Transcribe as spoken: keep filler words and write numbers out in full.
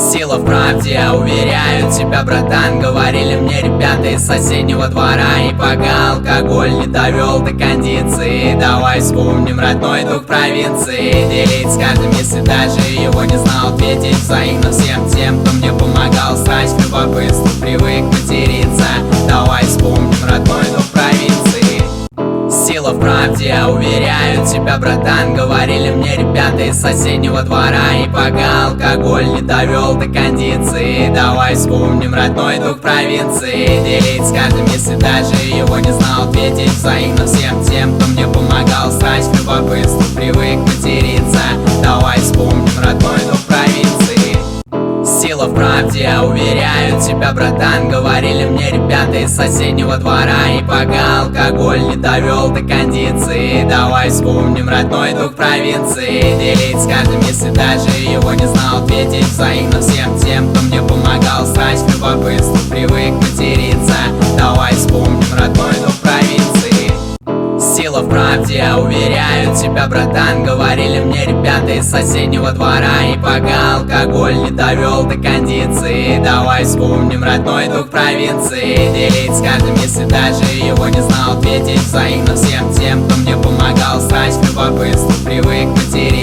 Сила в правде, я уверяю тебя, братан. Говорили мне ребята из соседнего двора. И пока алкоголь не довел до кондиции, давай вспомним родной дух провинции. Делить с каждым, если даже его не знал. Ответить взаимно всем тем, кто мне помогал. Страсть к любопытству, привык материться. Давай вспомним родной дух провинции. Сила в правде, я уверяю тебя, братан. Говорили мне ребята из соседнего двора. И пока алкоголь не довел до кондиции, давай вспомним родной дух провинции. Делить с каждым, если даже его не знал. Ответить взаимно всем тем, кто мне помогал. Страсть к любопытству, привык материться. Давай вспомним родной дух провинции. Сила в правде, я уверяю тебя, братан. Говорили мне ребята из соседнего двора. И пока алкоголь не довел до кондиции, давай вспомним родной дух провинции. Делить с каждым, если даже его не знал. Ответить взаимно всем тем, кто мне помогал. Страсть к любопытству, привык материться. Давай вспомним родной дух провинции. Сила в правде, я уверяю тебя, братан. Говорили мне ребята из соседнего двора. И пока алкоголь не довел до кондиции, давай вспомним родной дух провинции. Делить с каждым, если даже его не знал. Ответить взаимно всем тем, кто мне помогал. Страсть к любопытству, привык материться.